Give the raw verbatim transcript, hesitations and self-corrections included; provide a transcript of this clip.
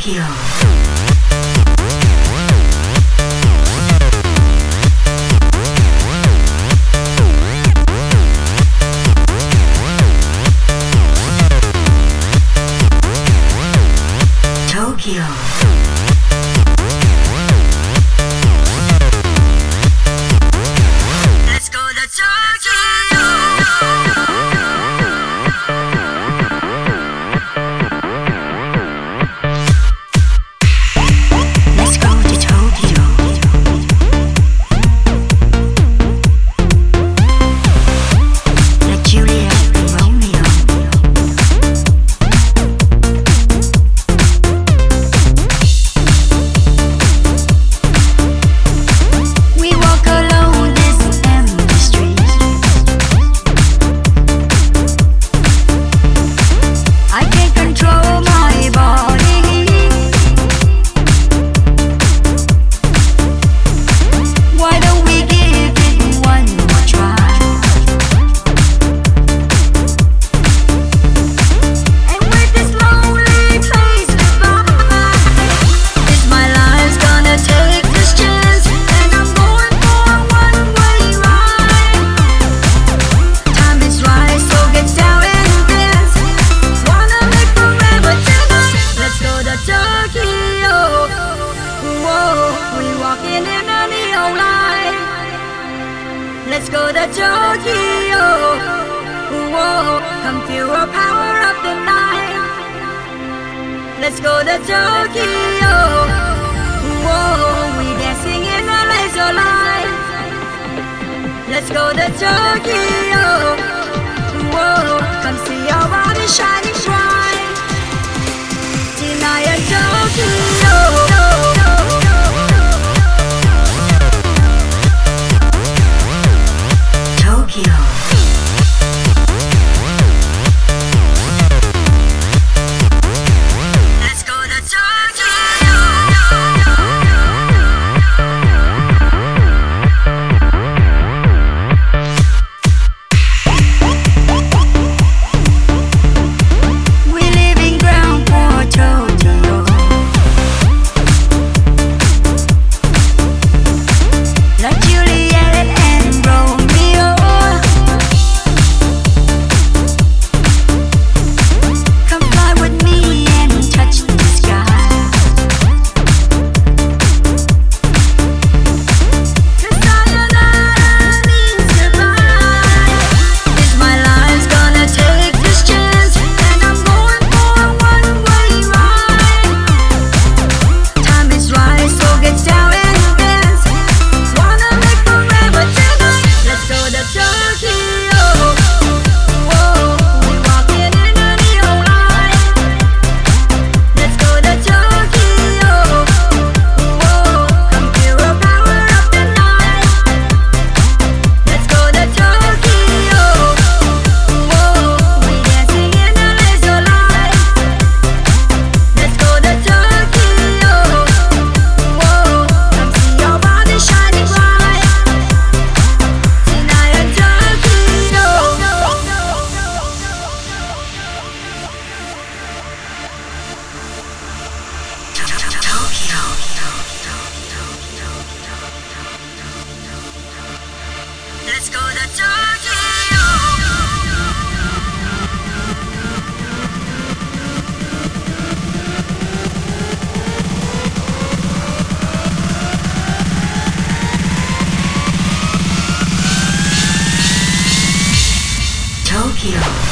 Tokyo. Tokyo. Let's go to Tokyo. Let's go to Tokyo. Like Juliet and Romeo. We walk alone this empty street. I can't control my body. Why don't we give it one more try? And with this lonely place goodbye, is my life's gonna take this chance? And I'm going for a one-way ride. Time is right, so get down and dance. Wanna live forever tonight. Let's go to Tokyo. Whoa, we walking in a neon light. Let's go to Tokyo. Whoa, come feel the power of the night. Let's go to Tokyo. Whoa, we dancing in the laser light. Let's go to Tokyo. Whoa, come see our body shining bright. Tonight in Tokyo. Tokyo. Let's go to Tokyo. We're leaving ground for Tokyo. Like Juliet and Romeo. Come fly with me and touch the sky. 'Cause sayonara means goodbye. Is my life's gonna take this chance? And I'm going for a one-way ride. Time is right, so get down and dance. Wanna live forever tonight. Let's go to Tokyo. Whoa, we walking in a neon light. Let's go to Tokyo. Whoa, come feel the power of the night. Let's go to Tokyo. Whoa, we dancing in the laser light. Let's go to Tokyo. Whoa, come see your body shining bright. Tonight in Tokyo. Let's go to Tokyo. Tokyo.